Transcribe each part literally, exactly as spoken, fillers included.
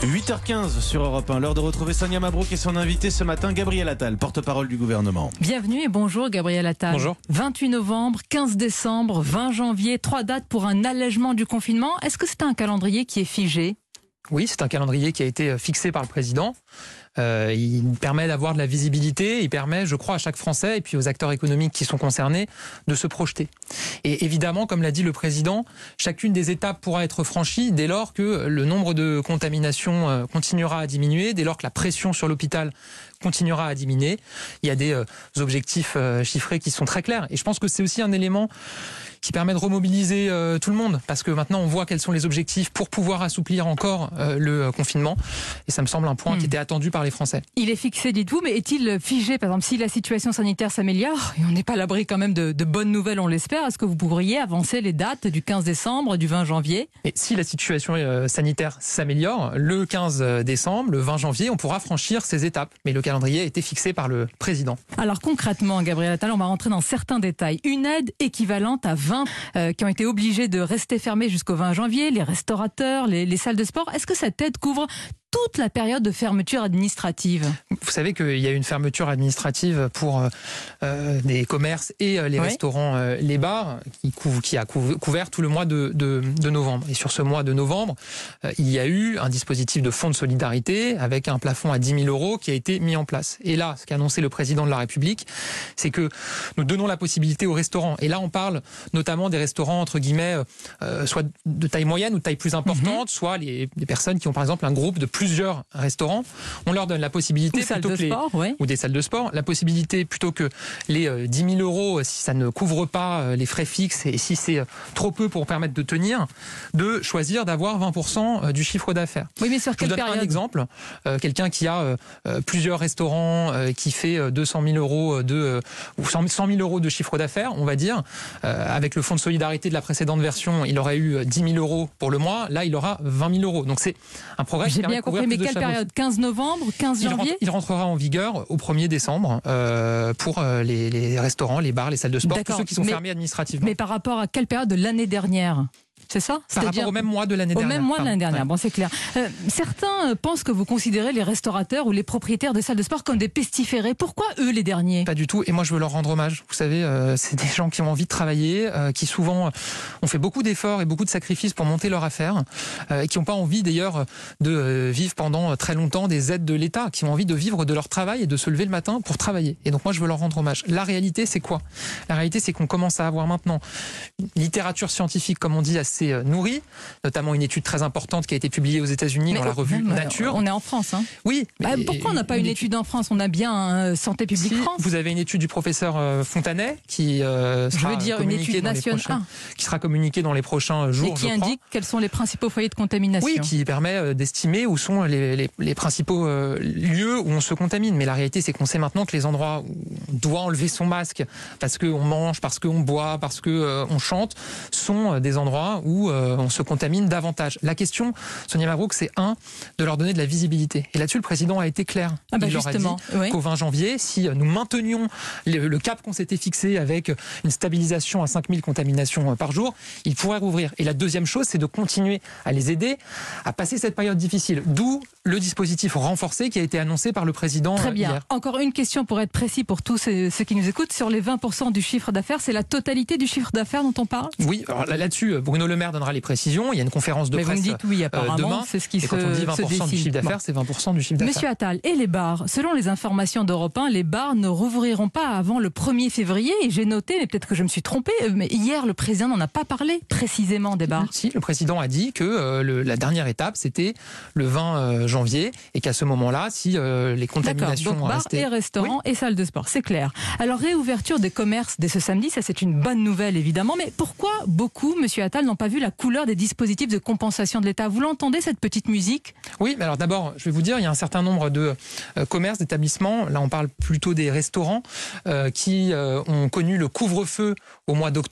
huit heures quinze sur Europe un, l'heure de retrouver Sonia Mabrouk et son invité ce matin, Gabriel Attal, porte-parole du gouvernement. Bienvenue et bonjour Gabriel Attal. Bonjour. vingt-huit novembre, quinze décembre, vingt janvier, trois dates pour un allègement du confinement. Est-ce que c'est un calendrier qui est figé ? Oui, c'est un calendrier qui a été fixé par le président. Euh, il permet d'avoir de la visibilité, il permet, je crois, à chaque Français et puis aux acteurs économiques qui sont concernés de se projeter. Et évidemment, comme l'a dit le président, chacune des étapes pourra être franchie dès lors que le nombre de contaminations continuera à diminuer, dès lors que la pression sur l'hôpital continuera à diminuer. Il y a des euh, objectifs euh, chiffrés qui sont très clairs. Et je pense que c'est aussi un élément qui permet de remobiliser euh, tout le monde, parce que maintenant on voit quels sont les objectifs pour pouvoir assouplir encore euh, le euh, confinement. Et ça me semble un point mmh. qui était attendu par les Français. Il est fixé, dites-vous, mais est-il figé ? Par exemple, si la situation sanitaire s'améliore, et on n'est pas à l'abri quand même de, de bonnes nouvelles, on l'espère, est-ce que vous pourriez avancer les dates du quinze décembre, du vingt janvier ? Et si la situation euh, sanitaire s'améliore, le quinze décembre, le vingt janvier, on pourra franchir ces étapes. Mais le calendrier a été fixé par le président. Alors concrètement, Gabriel Attal, on va rentrer dans certains détails. Une aide équivalente à vingt euh, qui ont été obligés de rester fermés jusqu'au vingt janvier, les restaurateurs, les, les salles de sport. Est-ce que cette aide couvre toute la période de fermeture administrative ? Vous savez qu'il y a une fermeture administrative pour euh, des commerces et euh, les oui. restaurants, euh, les bars, qui, couv- qui a couv- couvert tout le mois de, de, de novembre. Et sur ce mois de novembre, euh, il y a eu un dispositif de fonds de solidarité avec un plafond à dix mille euros qui a été mis en place. Et là, ce qu'a annoncé le président de la République, c'est que nous donnons la possibilité aux restaurants. Et là, on parle notamment des restaurants, entre guillemets, euh, soit de taille moyenne ou de taille plus importante, mm-hmm. soit les, les personnes qui ont par exemple un groupe de plus plusieurs restaurants, on leur donne la possibilité, ou, plutôt de que les, sport, ouais. ou des salles de sport, la possibilité plutôt que les euh, dix mille euros, si ça ne couvre pas euh, les frais fixes et si c'est euh, trop peu pour permettre de tenir, de choisir d'avoir vingt pour cent du chiffre d'affaires. Oui, mais sur quelle Je vous donne période ? un exemple, euh, quelqu'un qui a euh, plusieurs restaurants, euh, qui fait deux cent mille euros de, euh, ou cent mille euros de chiffre d'affaires, on va dire, euh, avec le fonds de solidarité de la précédente version, il aurait eu dix mille euros pour le mois, là il aura vingt mille euros. Donc c'est un progrès qui permet de couvrir. Mais quelle période ? quinze novembre, quinze janvier ? il, rentre, il rentrera en vigueur au premier décembre euh, pour euh, les, les restaurants, les bars, les salles de sport, D'accord. tous ceux qui sont mais, fermés administrativement. Mais par rapport à quelle période de l'année dernière ? C'est ça ? Par C'est-à-dire rapport au même mois de l'année au dernière. Au même mois de l'année dernière, ouais. Bon, c'est clair. Euh, certains pensent que vous considérez les restaurateurs ou les propriétaires des salles de sport comme des pestiférés. Pourquoi eux, les derniers ? Pas du tout, et moi je veux leur rendre hommage. Vous savez, euh, c'est des gens qui ont envie de travailler, euh, qui souvent ont fait beaucoup d'efforts et beaucoup de sacrifices pour monter leur affaire, euh, et qui n'ont pas envie d'ailleurs de euh, vivre pendant très longtemps des aides de l'État, qui ont envie de vivre de leur travail et de se lever le matin pour travailler. Et donc moi je veux leur rendre hommage. La réalité c'est quoi ? La réalité c'est qu'on commence à avoir maintenant une littérature scientifique, comme on dit, assez euh, nourrie, notamment une étude très importante qui a été publiée aux États-Unis mais dans la revue même, Nature. On est en France, hein. Oui. Bah, pourquoi on n'a pas une, une étude... étude en France ? On a bien euh, Santé publique si, France. Vous avez une étude du professeur euh, Fontanet qui euh, sera Je veux dire une étude nationale prochains, qui sera communiquée dans les prochains jours. Et qui je indique crois. quels sont les principaux foyers de contamination. Oui, qui permet euh, d'estimer où sont les, les, les principaux euh, lieux où on se contamine. Mais la réalité, c'est qu'on sait maintenant que les endroits où on doit enlever son masque parce qu'on mange, parce qu'on boit, parce qu'on euh, chante, sont euh, des endroits où euh, on se contamine davantage. La question, Sonia Mabrouk, c'est un, de leur donner de la visibilité. Et là-dessus, le président a été clair. Ah bah Il leur a dit oui. qu'au vingt janvier, si nous maintenions le, le cap qu'on s'était fixé avec une stabilisation à cinq mille contaminations par jour, ils pourraient rouvrir. Et la deuxième chose, c'est de continuer à les aider à passer cette période difficile. D'où le dispositif renforcé qui a été annoncé par le président Très bien. hier. Encore une question pour être précis pour tous ceux, ceux qui nous écoutent. Sur les vingt pour cent du chiffre d'affaires, c'est la totalité du chiffre d'affaires dont on parle ? Oui, alors là-dessus, Bruno Le Maire donnera les précisions. Il y a une conférence de Mais presse vous me dites oui, apparemment, euh, demain. C'est ce qui et se, quand on dit vingt pour cent du chiffre d'affaires, bon. c'est vingt pour cent du chiffre d'affaires. Monsieur Attal, et les bars ? Selon les informations d'Europe un, les bars ne rouvriront pas avant le premier février. Et j'ai noté, mais peut-être que je me suis trompée, mais hier, le président n'en a pas parlé précisément des bars. Si, le président a dit que euh, le, la dernière étape, c'était le vingt janvier, et qu'à ce moment-là, si euh, les contaminations D'accord, donc bars restaient... et restaurants oui. et salles de sport, c'est clair. Alors, réouverture des commerces dès ce samedi, ça c'est une bonne nouvelle évidemment, mais pourquoi beaucoup, Monsieur Attal, n'ont pas vu la couleur des dispositifs de compensation de l'État ? Vous l'entendez, cette petite musique ? Oui, mais alors d'abord, je vais vous dire, il y a un certain nombre de euh, commerces, d'établissements, là on parle plutôt des restaurants, euh, qui euh, ont connu le couvre-feu au mois d'octobre.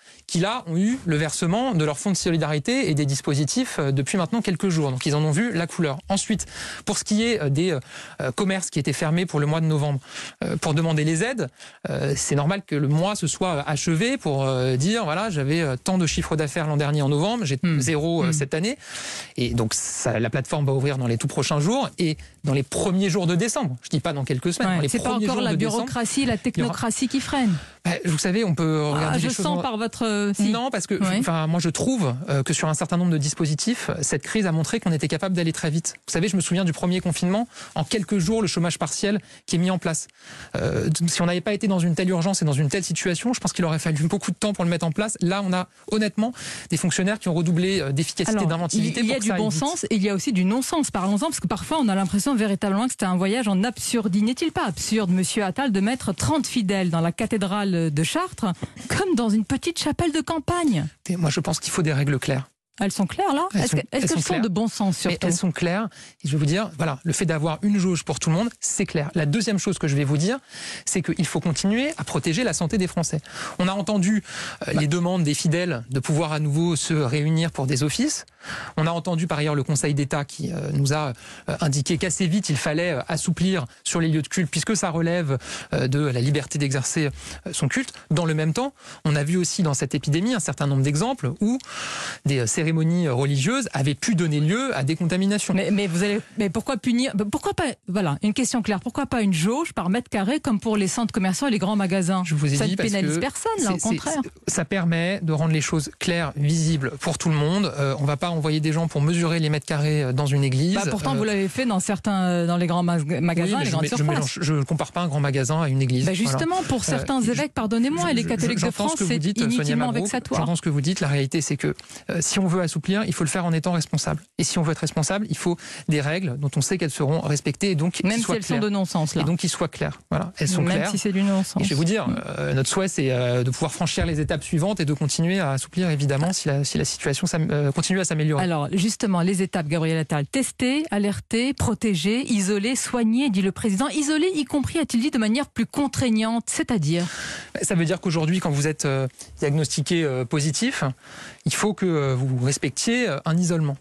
qui là ont eu le versement de leur fonds de solidarité et des dispositifs depuis maintenant quelques jours. Donc ils en ont vu la couleur. Ensuite, pour ce qui est des euh, commerces qui étaient fermés pour le mois de novembre, euh, pour demander les aides, euh, c'est normal que le mois se soit achevé pour euh, dire voilà, j'avais euh, tant de chiffre d'affaires l'an dernier en novembre, j'ai mmh. zéro euh, mmh. cette année. Et donc ça, la plateforme va ouvrir dans les tout prochains jours et dans les premiers jours de décembre. Je dis pas dans quelques semaines. Ouais, dans les c'est pas encore la bureaucratie, décembre, la technocratie aura... qui freine. Bah, vous savez, on peut regarder ah, je les choses sens en... par votre... Si. Non, parce que oui. enfin, moi je trouve euh, que sur un certain nombre de dispositifs, cette crise a montré qu'on était capable d'aller très vite. Vous savez, je me souviens du premier confinement, en quelques jours, le chômage partiel qui est mis en place. Euh, si on n'avait pas été dans une telle urgence et dans une telle situation, je pense qu'il aurait fallu beaucoup de temps pour le mettre en place. Là, on a honnêtement des fonctionnaires qui ont redoublé d'efficacité, d'inventivité. Il y a du bon sens et il y a aussi du non-sens. Parlons-en, parce que parfois on a l'impression véritablement que c'était un voyage en absurde. N'est-il pas absurde, monsieur Attal, de mettre trente fidèles dans la cathédrale de Chartres comme dans une petite chapelle de campagne? Et moi, je pense qu'il faut des règles claires. Elles sont claires là. Est-ce qu'elles est sont, sont de bon sens surtout? Mais elles sont claires. Et je vais vous dire, voilà, le fait d'avoir une jauge pour tout le monde, c'est clair. La deuxième chose que je vais vous dire, c'est qu'il faut continuer à protéger la santé des Français. On a entendu euh, bah. les demandes des fidèles de pouvoir à nouveau se réunir pour des offices. On a entendu par ailleurs le Conseil d'État qui euh, nous a euh, indiqué qu'assez vite il fallait euh, assouplir sur les lieux de culte puisque ça relève euh, de la liberté d'exercer euh, son culte. Dans le même temps, on a vu aussi dans cette épidémie un certain nombre d'exemples où des euh, cérémonies religieuses avaient pu donner lieu à des contaminations. Mais, mais vous allez, mais pourquoi punir? Pourquoi pas? Voilà, une question claire. Pourquoi pas une jauge par mètre carré comme pour les centres commerciaux et les grands magasins? Je vous ai ça dit ne pénalise personne, là, au contraire. Ça permet de rendre les choses claires, visibles pour tout le monde. Euh, on va pas envoyer des gens pour mesurer les mètres carrés dans une église. Bah pourtant, euh... vous l'avez fait dans certains, dans les grands ma magasins, oui, les grandes je, surfaces. Je ne compare pas un grand magasin à une église. Bah justement, voilà. Pour certains euh, évêques, pardonnez-moi, et les catholiques de France, c'est inutilement vexatoire. J'entends ce que vous dites. La réalité, c'est que euh, si on veut assouplir, il faut le faire en étant responsable. Et si on veut être responsable, il faut des règles dont on sait qu'elles seront respectées et donc même si elles claires. sont de non-sens là. Et donc qu'ils soient claires. Voilà, elles sont même claires. Même si c'est du non-sens. Et je vais vous dire, euh, notre souhait, c'est euh, de pouvoir franchir les étapes suivantes et de continuer à assouplir évidemment si la, si la situation euh, continue à s'améliorer. Alors justement, les étapes, Gabriel Attal, tester, alerter, protéger, isoler, soigner, dit le président. Isoler, y compris, a-t-il dit, de manière plus contraignante, c'est-à-dire? Ça veut dire qu'aujourd'hui, quand vous êtes euh, diagnostiqué euh, positif, il faut que euh, vous respectiez euh, un isolement.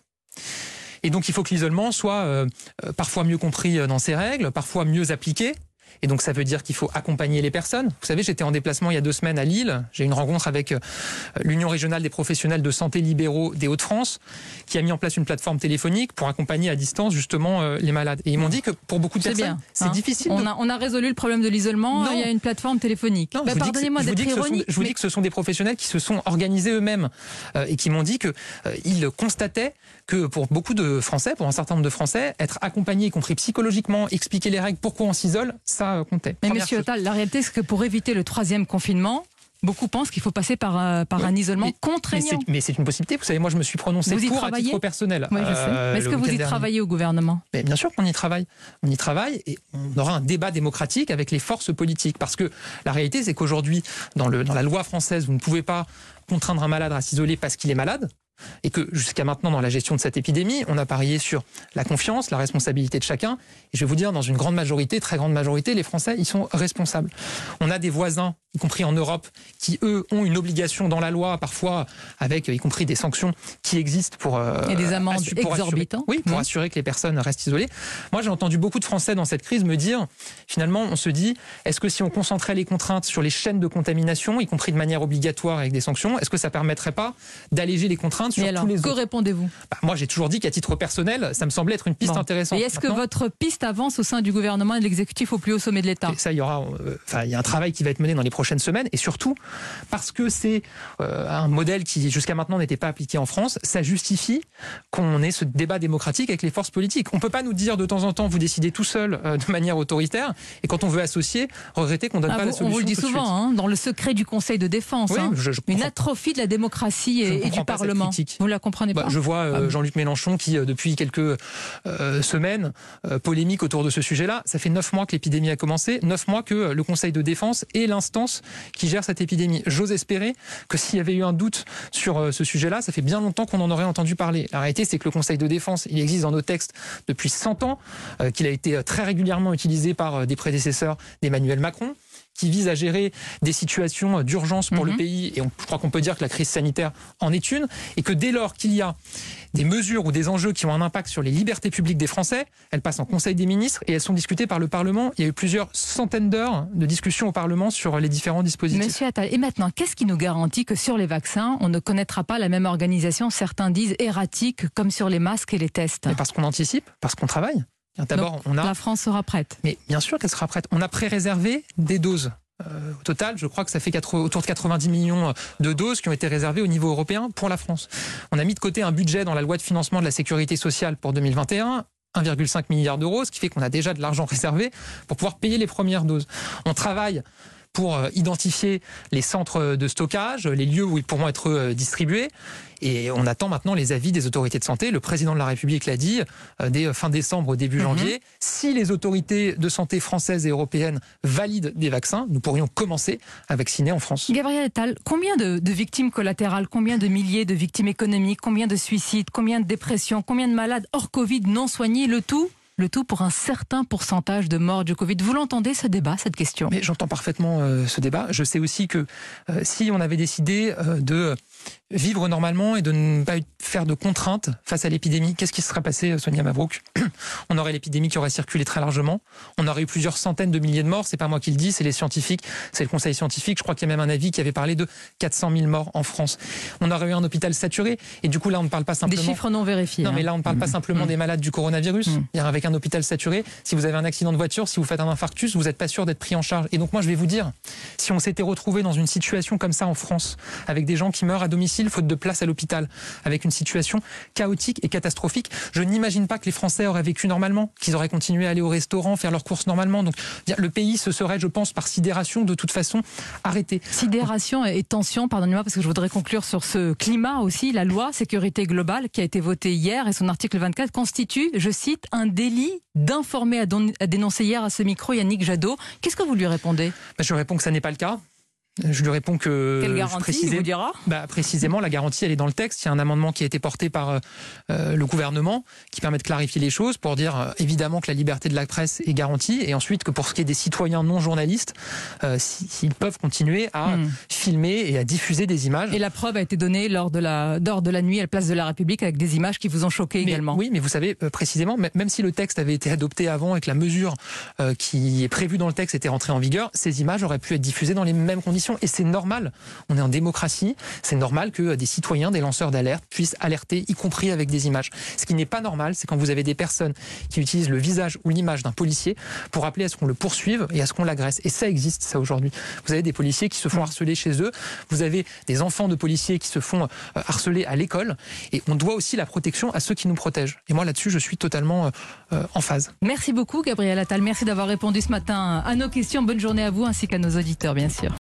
Et donc il faut que l'isolement soit euh, parfois mieux compris dans ses règles, parfois mieux appliqué. Et donc ça veut dire qu'il faut accompagner les personnes. Vous savez, j'étais en déplacement il y a deux semaines à Lille. J'ai eu une rencontre avec l'Union régionale des professionnels de santé libéraux des Hauts-de-France qui a mis en place une plateforme téléphonique pour accompagner à distance justement les malades. Et ils m'ont dit que pour beaucoup de personnes, c'est hein. difficile. On, de... a, on a résolu le problème de l'isolement, il y a une plateforme téléphonique. Non, bah, pardonnez-moi d'être ironique. Je vous mais... dis que ce sont des professionnels qui se sont organisés eux-mêmes euh, et qui m'ont dit qu'ils euh, constataient que pour beaucoup de Français, pour un certain nombre de Français, être accompagnés, y compris psychologiquement, expliquer les règles, pourquoi on s'isole, ça comptait. Mais monsieur Attal, la réalité, c'est que pour éviter le troisième confinement, beaucoup pensent qu'il faut passer par, euh, par oui, un isolement mais, contraignant. Mais c'est une possibilité. Vous savez, moi, je me suis prononcé pour travaillez? à titre personnel. Oui, je sais. Euh, Est-ce que vous y dernier. travaillez au gouvernement? Mais bien sûr qu'on y travaille. On y travaille et on aura un débat démocratique avec les forces politiques. Parce que la réalité, c'est qu'aujourd'hui, dans, le, dans la loi française, vous ne pouvez pas contraindre un malade à s'isoler parce qu'il est malade. Et que jusqu'à maintenant, dans la gestion de cette épidémie, on a parié sur la confiance, la responsabilité de chacun. Et je vais vous dire, dans une grande majorité, très grande majorité, les Français, ils sont responsables. On a des voisins, y compris en Europe, qui, eux, ont une obligation dans la loi, parfois avec, y compris des sanctions qui existent pour... Euh, Et des amendes exorbitantes. Oui, pour mmh. assurer que les personnes restent isolées. Moi, j'ai entendu beaucoup de Français dans cette crise me dire, finalement, on se dit, est-ce que si on concentrait les contraintes sur les chaînes de contamination, y compris de manière obligatoire avec des sanctions, est-ce que ça permettrait pas d'alléger les contraintes sur Mais alors, tous les que autres. répondez-vous? Bah, moi, j'ai toujours dit qu'à titre personnel, ça me semblait être une piste bon. intéressante. Et est-ce que votre piste avance au sein du gouvernement et de l'exécutif au plus haut sommet de l'État? Ça, il y aura, euh, enfin, il y a un travail qui va être mené dans les prochaines semaines, et surtout parce que c'est euh, un modèle qui jusqu'à maintenant n'était pas appliqué en France. Ça justifie qu'on ait ce débat démocratique avec les forces politiques. On peut pas nous dire de temps en temps, vous décidez tout seul euh, de manière autoritaire, et quand on veut associer, regretter qu'on donne ah, pas vous, la solution. On vous le dit souvent, hein, dans le secret du Conseil de défense, oui, hein, je, je une atrophie de la démocratie et, et du Parlement. Vous la comprenez pas? Bah, je vois euh, Jean-Luc Mélenchon qui, euh, depuis quelques euh, semaines, euh, polémique autour de ce sujet-là. Ça fait neuf mois que l'épidémie a commencé, neuf mois que euh, le Conseil de défense est l'instance qui gère cette épidémie. J'ose espérer que s'il y avait eu un doute sur euh, ce sujet-là, ça fait bien longtemps qu'on en aurait entendu parler. La réalité, c'est que le Conseil de défense, il existe dans nos textes depuis cent ans, euh, qu'il a été très régulièrement utilisé par euh, des prédécesseurs d'Emmanuel Macron, qui vise à gérer des situations d'urgence pour mmh. le pays. Et on, je crois qu'on peut dire que la crise sanitaire en est une. Et que dès lors qu'il y a des mesures ou des enjeux qui ont un impact sur les libertés publiques des Français, elles passent en Conseil des ministres et elles sont discutées par le Parlement. Il y a eu plusieurs centaines d'heures de discussions au Parlement sur les différents dispositifs. Monsieur Attal, et maintenant, qu'est-ce qui nous garantit que sur les vaccins, on ne connaîtra pas la même organisation, certains disent erratique, comme sur les masques et les tests? Mais parce qu'on anticipe, parce qu'on travaille. D'abord, on a... La France sera prête. Mais bien sûr qu'elle sera prête. On a pré-réservé des doses. Euh, au total, je crois que ça fait quatre, autour de quatre-vingt-dix millions de doses qui ont été réservées au niveau européen pour la France. On a mis de côté un budget dans la loi de financement de la sécurité sociale pour deux mille vingt et un, un virgule cinq milliard d'euros, ce qui fait qu'on a déjà de l'argent réservé pour pouvoir payer les premières doses. On travaille pour identifier les centres de stockage, les lieux où ils pourront être distribués. Et on attend maintenant les avis des autorités de santé. Le président de la République l'a dit, dès fin décembre, début janvier. Mm-hmm. Si les autorités de santé françaises et européennes valident des vaccins, nous pourrions commencer à vacciner en France. Gabriel Attal, combien de, de victimes collatérales, combien de milliers de victimes économiques, combien de suicides, combien de dépressions, combien de malades hors Covid non soignés, le tout Le tout pour un certain pourcentage de morts du Covid. Vous l'entendez, ce débat, cette question? Mais j'entends parfaitement euh, ce débat. Je sais aussi que euh, si on avait décidé euh, de vivre normalement et de ne pas faire de contraintes face à l'épidémie, qu'est-ce qui se serait passé, Sonia Mabrouk? On aurait l'épidémie qui aurait circulé très largement. On aurait eu plusieurs centaines de milliers de morts. C'est pas moi qui le dis, c'est les scientifiques, c'est le conseil scientifique. Je crois qu'il y a même un avis qui avait parlé de quatre cent mille morts en France. On aurait eu un hôpital saturé. Et du coup, là, on ne parle pas simplement... Des chiffres non vérifiés. Non, hein. mais là, on ne parle mmh. pas simplement mmh. des malades du coronavirus. Mmh. Avec un hôpital saturé, si vous avez un accident de voiture, si vous faites un infarctus, vous n'êtes pas sûr d'être pris en charge. Et donc moi, je vais vous dire, si on s'était retrouvé dans une situation comme ça en France, avec des gens qui meurent à domicile faute de place à l'hôpital, avec une situation chaotique et catastrophique, je n'imagine pas que les Français auraient vécu normalement, qu'ils auraient continué à aller au restaurant, faire leurs courses normalement. Donc le pays se serait, je pense, par sidération, de toute façon, arrêté. Sidération et tension, pardonnez-moi, parce que je voudrais conclure sur ce climat aussi. La loi sécurité globale qui a été votée hier et son article vingt-quatre constitue, je cite, un délit d'informer, à, don- à dénoncer hier à ce micro Yannick Jadot. Qu'est-ce que vous lui répondez? bah, Je lui réponds que ça n'est pas le cas. Je lui réponds que... Quelle garantie, il vous dira bah, Précisément, la garantie, elle est dans le texte. Il y a un amendement qui a été porté par euh, le gouvernement qui permet de clarifier les choses pour dire euh, évidemment que la liberté de la presse est garantie et ensuite que pour ce qui est des citoyens non journalistes, euh, s'ils peuvent continuer à mmh. filmer et à diffuser des images. Et la preuve a été donnée lors de la, lors de la nuit à la place de la République avec des images qui vous ont choqué mais, également. Oui, mais vous savez, euh, précisément, même si le texte avait été adopté avant et que la mesure euh, qui est prévue dans le texte était rentrée en vigueur, ces images auraient pu être diffusées dans les mêmes conditions et c'est normal. On est en démocratie, c'est normal que des citoyens, des lanceurs d'alerte puissent alerter, y compris avec des images. Ce qui n'est pas normal, c'est quand vous avez des personnes qui utilisent le visage ou l'image d'un policier pour appeler à ce qu'on le poursuive et à ce qu'on l'agresse. Et ça existe, ça, aujourd'hui. Vous avez des policiers qui se font harceler chez eux, vous avez des enfants de policiers qui se font harceler à l'école, et on doit aussi la protection à ceux qui nous protègent. Et moi, là-dessus, je suis totalement euh, en phase. Merci beaucoup, Gabriel Attal. Merci d'avoir répondu ce matin à nos questions. Bonne journée à vous, ainsi qu'à nos auditeurs, bien sûr.